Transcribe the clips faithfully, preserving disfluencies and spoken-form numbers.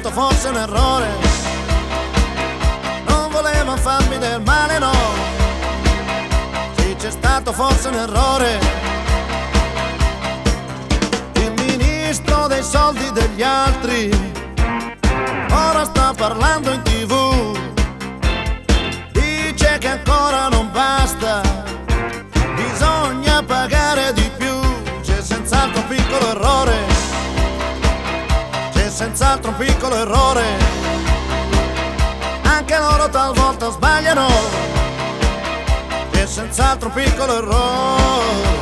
stato forse un errore, non voleva farmi del male, no. Sì, c'è stato forse un errore. Il ministro dei soldi degli altri ora sta parlando in tv, dice che ancora non basta, bisogna pagare di più. C'è senz'altro un piccolo errore, c'è senz'altro un piccolo errore, anche loro talvolta sbagliano, c'è senz'altro un piccolo errore.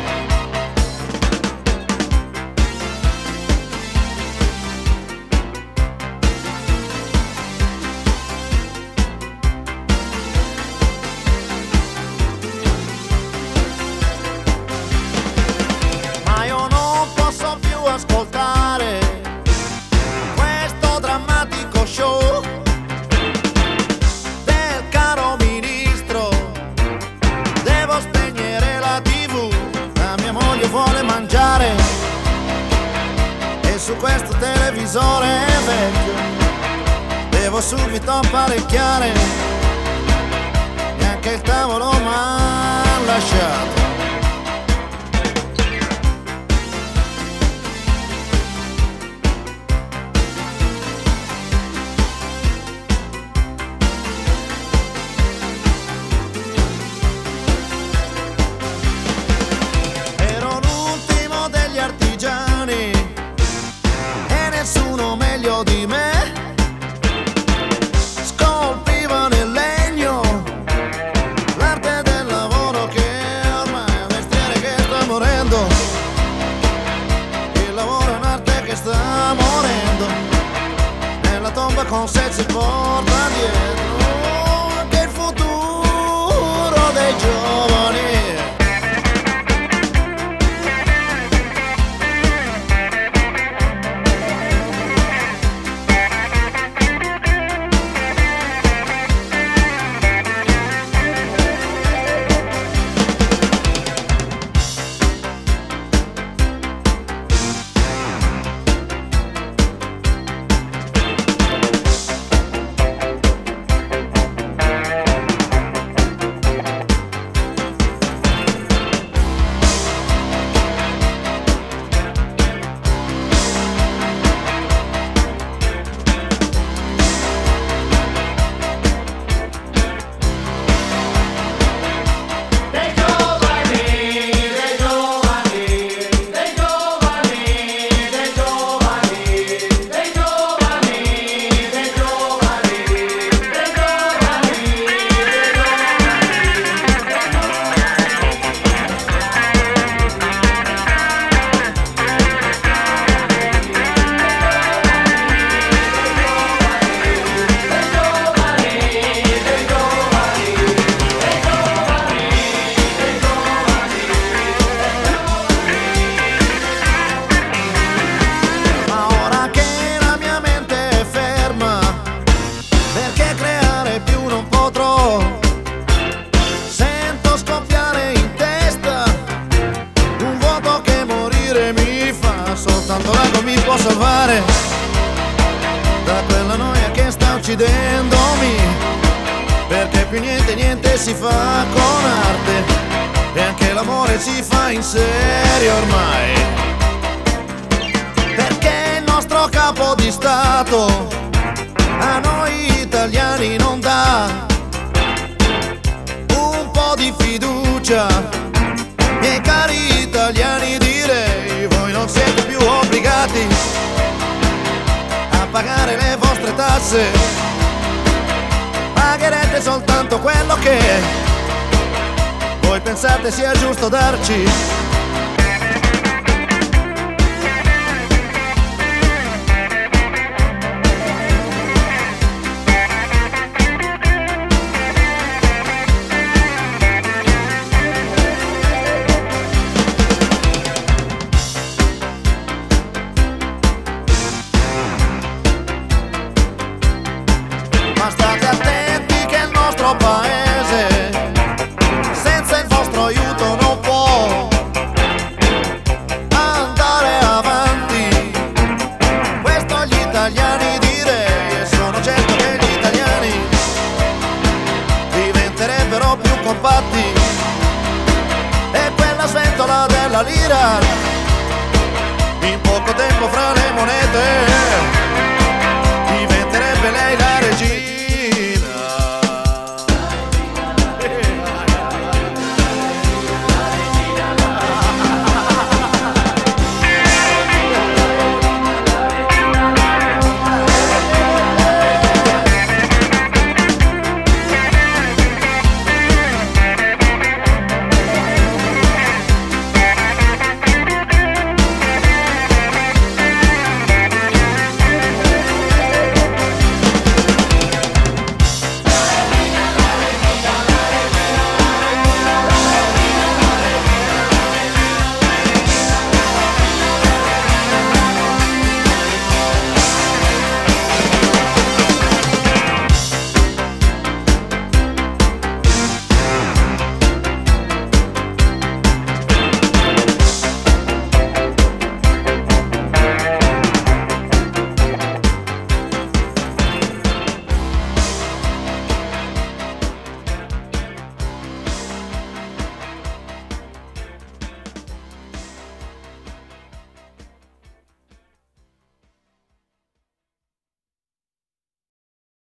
Ascoltare questo drammatico show del caro ministro, devo spegnere la tivù, la mia moglie vuole mangiare e su questo televisore vecchio devo subito apparecchiare, neanche il tavolo m'ha lasciato. E nessuno meglio di me scolpiva nel legno l'arte del lavoro, che ormai è un mestiere che sta morendo. Il lavoro è un'arte che sta morendo, nella tomba con sé si porta dietro anche il futuro dei giovani. Soltanto l'ago mi può salvare da quella noia che sta uccidendomi, perché più niente niente si fa con arte e anche l'amore si fa in serio ormai, perché il nostro capo di Stato a noi italiani non dà un po' di fiducia. Miei cari italiani, direi, voi non siete più obbligati a pagare le vostre tasse, pagherete soltanto quello che voi pensate sia giusto darci. Ma state attenti che il nostro paese senza il vostro aiuto non può andare avanti. Questo gli italiani dicono. patti, e quella sventola della lira in poco tempo fra le monete diventerebbe lei la